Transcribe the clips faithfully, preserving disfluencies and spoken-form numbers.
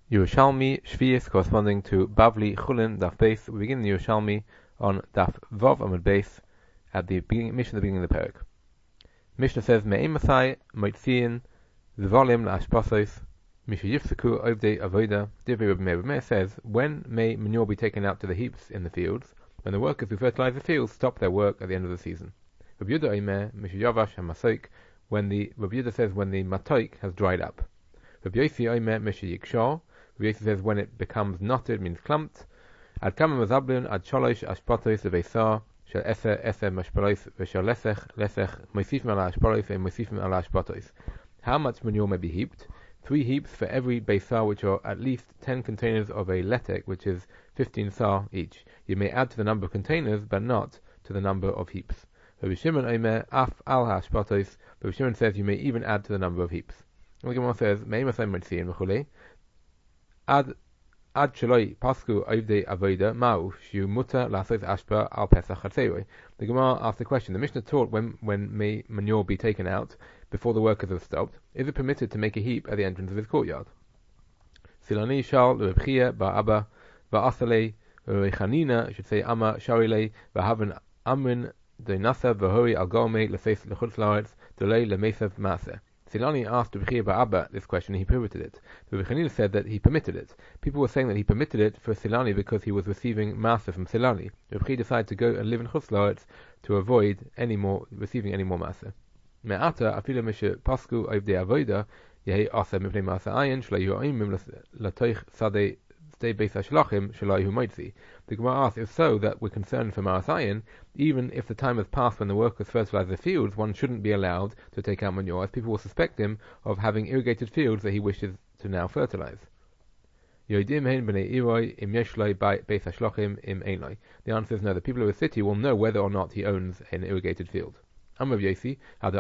Yerushalmi Shvius corresponding to Bavli Chulin Daf Beis. We begin the Yerushalmi on Daf Vav Amud Beis at the beginning, Mishnah, the beginning of the parak. Mishnah says, Me'im Masai Moitziin Zvolim La'ashpasos Misha Yifsaku Ovdei Avoda. Divrei Rabbi Meir. Rabbi Meir says, when may manure be taken out to the heaps in the fields? When the workers who fertilize the fields stop their work at the end of the season. Rabbi Yehuda Omer Misha Yavash HaMasoik. When the Rabbi Yehuda says when the matoik has dried up. Rabbi Yossi Omer Misha Yikshor. Rabbi Yossi says when it becomes knotted, means clumped. Ad kama mazablun ad sholosh ashpatos leveisar shel eser eser mashpalos v'shel lesech lesech moisifim ala ashpalos and moisifim ala ashpatos. How much manure may be heaped? Three heaps for every beisar, which are at least ten containers of a letek, which is fifteen sar each. You may add to the number of containers, but not to the number of heaps. Rabbi Shimon Omer af al hashpatos. Rabbi Shimon says you may even add to the number of heaps. And the Gemara says, Me'im asay moitziin v'chulei. Ad ad sheloi pasku ovdei avoda ma'u shu mutar lasos ashpa al pesach hatzeroi. The Gemara asked the question. The Mishnah taught when when may manure be taken out before the workers have stopped. Is it permitted to make a heap at the entrance of his courtyard? Silani shal l'rebchia ba'aba ba'asalei rechanina should say ama sharilei v'haven amrin doinasa v'hori al gomei l'seis l'chutz la'aretz delei l'mesav ma'aseh. Silani asked Rabbi Abba this question and he pivoted it. Rabbi Chanina said that he permitted it. People were saying that he permitted it for Silani because he was receiving Maaseh from Silani. Rabbi decided to go and live in Chutz La'aretz to avoid any more receiving any more Maaseh. Me'ata afilu mishe pasku ovdei avoda yehi asa mipnei Maaseh ayin shelo yihu oimim latoich sadei stay beis hashlachim shelo yihu moitzi. The Gemara asks, if so, that we're concerned for Maaseh ayin, even if the time has passed when the workers fertilize the fields, one shouldn't be allowed to take out manure, as people will suspect him of having irrigated fields that he wishes to now fertilize. The answer is no. The people of the city will know whether or not he owns an irrigated field. Rav Yossi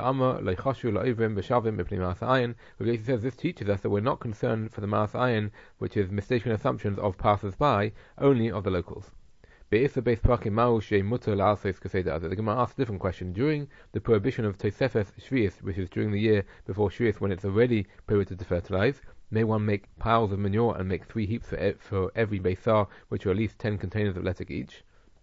says this teaches us that we're not concerned for the Maas Ayin, which is mistaken assumptions of passers-by, only of the locals. The Gemara asks a different question. During the prohibition of Tosefes Shvius, which is during the year before Shvius when it's already prohibited to fertilize, may one make piles of manure and make three heaps for, for every Beisar, which are at least ten containers of letek each?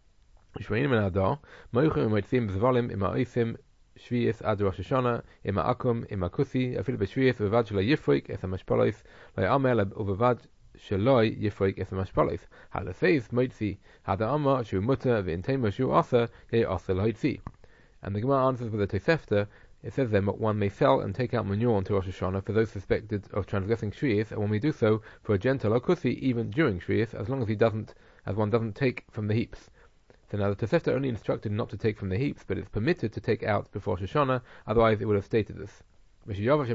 Shvius ad Rosh Hashanah ima akum ima kusi afil b'shvius uvad shelo yifrik es hamashpalos lo'amel uvad shelo yifrik es hamashpalos halafeis moitzi hada amar shu mutar v'intema shu asa ye asa loitzi. And the Gemara answers with a Tosefta. It says then one may sell and take out manure onto Rosh Hashanah for those suspected of transgressing Shvius, and one may do so for a Gentile or kusi even during Shvius, as long as he doesn't, as one doesn't take from the heaps. So now the Tosefta only instructed not to take from the heaps, but it's permitted to take out before Shoshana, otherwise it would have stated this. Now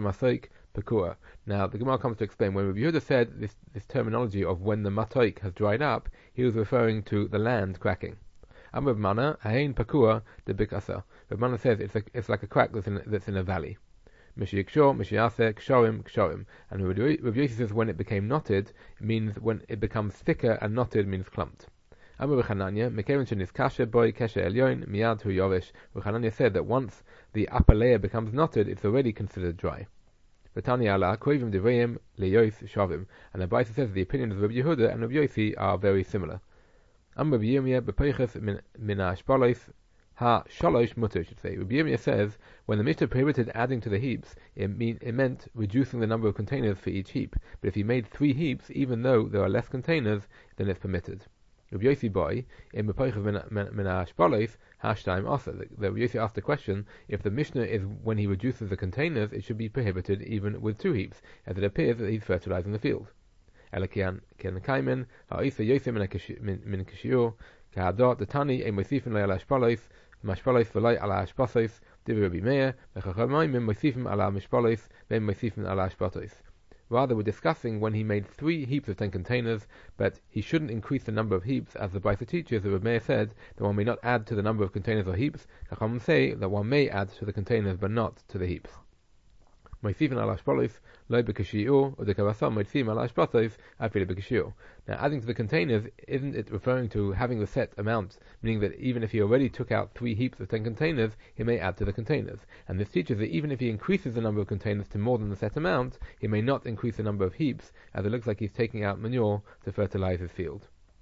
the Gemara comes to explain, when Rabbi Yehuda said this, this terminology of when the matoik has dried up, he was referring to the land cracking. Amr Mana, Hain Pakua, the Bikasa. Rabbi Mana says it's, a, it's like a crack that's in, that's in a valley. Mishiyikshor, Mishiyase, Kshorim, Kshorim. And Rabbi Yossi says when it became knotted, it means when it becomes thicker, and knotted means clumped. Amr Chananya, Mekevin Shenis Kasher Boy Kesher Elyon, Miyad Hu Yovesh. Chananya said that once the upper layer becomes knotted, it's already considered dry. V'tani Allah, Koivim Devreim, Leyos Shavim. And the Brisa says the opinions of Rabbi Yehuda and Rabbi Yossi are very similar. Amr Rabbi Yirmiyah, B'peiches Mina Shpalos, Ha Shalosh Mutter, should say. Rabbi Yirmiyah says, when the Mishnah prohibited adding to the heaps, it, mean, it meant reducing the number of containers for each heap. But if he made three heaps, even though there are less containers, then it's permitted. Rabbi Yossi boy in B'peiches Mina Shpalos, Hashtaim also. The Rabbi Yossi asked the question, if the Mishnah is when he reduces the containers, it should be prohibited even with two heaps, as it appears that he's fertilizing the field. Elakian ken kaimen ha'isa yosem min kishiur kahadot the tani a moisifim le ala shpalos mashpalos v'lay ala shpasos divrei Rabbi Meir v'chachamim moisifim ala mashpalos ve'im moisifim ala shpasos. Rather, we're discussing when he made three heaps of ten containers, but he shouldn't increase the number of heaps, as the Brisa teaches. The Rabbi Meir said that one may not add to the number of containers or heaps. Chachamim say that one may add to the containers, but not to the heaps. moisivin al hashpolos lo b'kashiur or dekavasa moisivin al hashpotos afilu b'kashiur. Now, adding to the containers, isn't it referring to having the set amount, meaning that even if he already took out three heaps of ten containers, he may add to the containers? And this teaches that even if he increases the number of containers to more than the set amount, he may not increase the number of heaps, as it looks like he's taking out manure to fertilize his field.